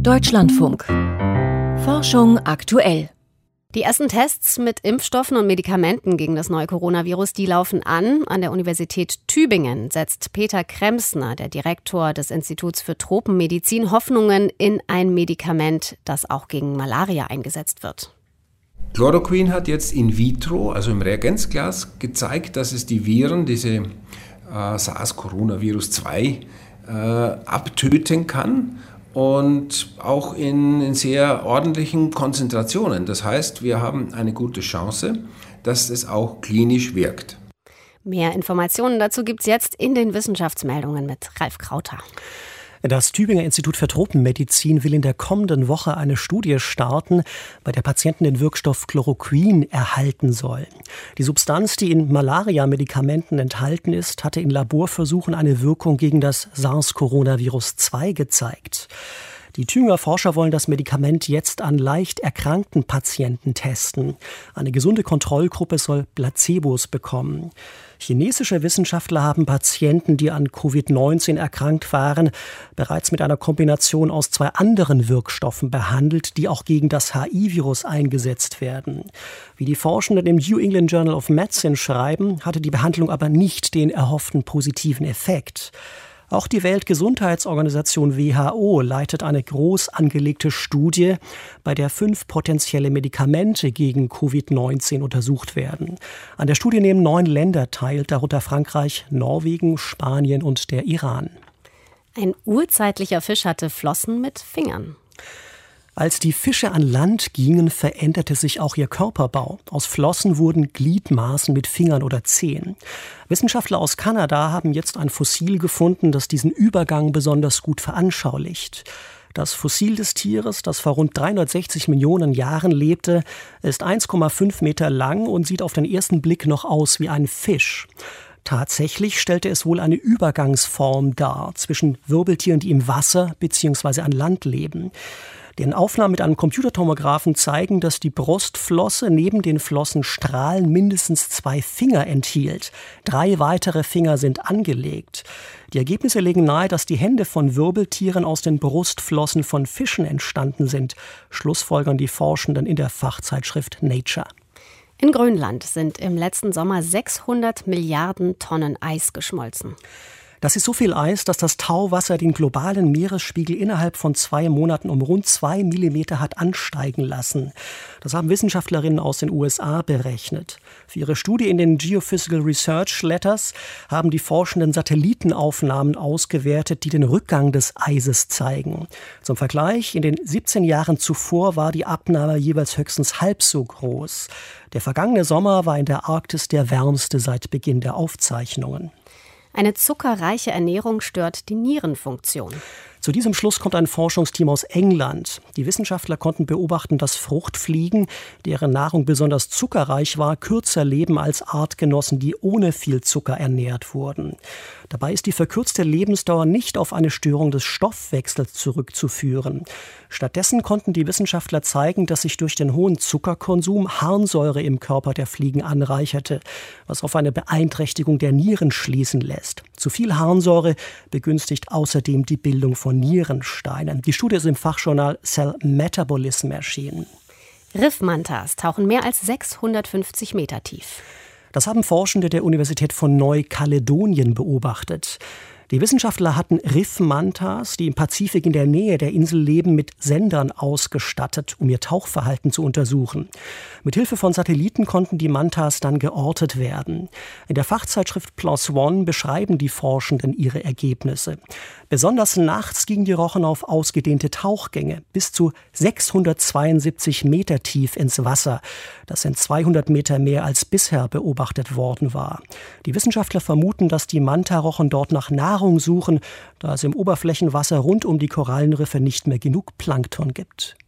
Deutschlandfunk. Forschung aktuell. Die ersten Tests mit Impfstoffen und Medikamenten gegen das neue Coronavirus, die laufen an. An der Universität Tübingen setzt Peter Kremsner, der Direktor des Instituts für Tropenmedizin, Hoffnungen in ein Medikament, das auch gegen Malaria eingesetzt wird. Chloroquin hat jetzt in vitro, also im Reagenzglas, gezeigt, dass es die Viren, diese SARS-Coronavirus-2, abtöten kann. Und auch in sehr ordentlichen Konzentrationen. Das heißt, wir haben eine gute Chance, dass es auch klinisch wirkt. Mehr Informationen dazu gibt es jetzt in den Wissenschaftsmeldungen mit Ralf Krauter. Das Tübinger Institut für Tropenmedizin will in der kommenden Woche eine Studie starten, bei der Patienten den Wirkstoff Chloroquin erhalten sollen. Die Substanz, die in Malaria-Medikamenten enthalten ist, hatte in Laborversuchen eine Wirkung gegen das SARS-Coronavirus-2 gezeigt. Die Tübinger Forscher wollen das Medikament jetzt an leicht erkrankten Patienten testen. Eine gesunde Kontrollgruppe soll Placebos bekommen. Chinesische Wissenschaftler haben Patienten, die an Covid-19 erkrankt waren, bereits mit einer Kombination aus 2 anderen Wirkstoffen behandelt, die auch gegen das HIV-Virus eingesetzt werden. Wie die Forschenden im New England Journal of Medicine schreiben, hatte die Behandlung aber nicht den erhofften positiven Effekt. Auch die Weltgesundheitsorganisation WHO leitet eine groß angelegte Studie, bei der 5 potenzielle Medikamente gegen Covid-19 untersucht werden. An der Studie nehmen 9 Länder teil, darunter Frankreich, Norwegen, Spanien und der Iran. Ein urzeitlicher Fisch hatte Flossen mit Fingern. Als die Fische an Land gingen, veränderte sich auch ihr Körperbau. Aus Flossen wurden Gliedmaßen mit Fingern oder Zehen. Wissenschaftler aus Kanada haben jetzt ein Fossil gefunden, das diesen Übergang besonders gut veranschaulicht. Das Fossil des Tieres, das vor rund 360 Millionen Jahren lebte, ist 1,5 Meter lang und sieht auf den ersten Blick noch aus wie ein Fisch. Tatsächlich stellte es wohl eine Übergangsform dar zwischen Wirbeltieren, die im Wasser bzw. an Land leben. Den Aufnahmen mit einem Computertomographen zeigen, dass die Brustflosse neben den Flossenstrahlen mindestens 2 Finger enthielt. 3 weitere Finger sind angelegt. Die Ergebnisse legen nahe, dass die Hände von Wirbeltieren aus den Brustflossen von Fischen entstanden sind, schlussfolgern die Forschenden in der Fachzeitschrift Nature. In Grönland sind im letzten Sommer 600 Milliarden Tonnen Eis geschmolzen. Das ist so viel Eis, dass das Tauwasser den globalen Meeresspiegel innerhalb von 2 Monaten um rund 2 Millimeter hat ansteigen lassen. Das haben Wissenschaftlerinnen aus den USA berechnet. Für ihre Studie in den Geophysical Research Letters haben die Forschenden Satellitenaufnahmen ausgewertet, die den Rückgang des Eises zeigen. Zum Vergleich, in den 17 Jahren zuvor war die Abnahme jeweils höchstens halb so groß. Der vergangene Sommer war in der Arktis der wärmste seit Beginn der Aufzeichnungen. Eine zuckerreiche Ernährung stört die Nierenfunktion. Zu diesem Schluss kommt ein Forschungsteam aus England. Die Wissenschaftler konnten beobachten, dass Fruchtfliegen, deren Nahrung besonders zuckerreich war, kürzer leben als Artgenossen, die ohne viel Zucker ernährt wurden. Dabei ist die verkürzte Lebensdauer nicht auf eine Störung des Stoffwechsels zurückzuführen. Stattdessen konnten die Wissenschaftler zeigen, dass sich durch den hohen Zuckerkonsum Harnsäure im Körper der Fliegen anreicherte, was auf eine Beeinträchtigung der Nieren schließen lässt. Zu viel Harnsäure begünstigt außerdem die Bildung von Nierensteinen. Die Studie ist im Fachjournal Cell Metabolism erschienen. Riffmantas tauchen mehr als 650 Meter tief. Das haben Forschende der Universität von Neukaledonien beobachtet. Die Wissenschaftler hatten Riffmantas, die im Pazifik in der Nähe der Insel leben, mit Sendern ausgestattet, um ihr Tauchverhalten zu untersuchen. Mithilfe von Satelliten konnten die Mantas dann geortet werden. In der Fachzeitschrift PLOS ONE beschreiben die Forschenden ihre Ergebnisse. Besonders nachts gingen die Rochen auf ausgedehnte Tauchgänge, bis zu 672 Meter tief ins Wasser. Das sind 200 Meter mehr als bisher beobachtet worden war. Die Wissenschaftler vermuten, dass die Mantarochen dort nach Nahrung suchen, da es im Oberflächenwasser rund um die Korallenriffe nicht mehr genug Plankton gibt.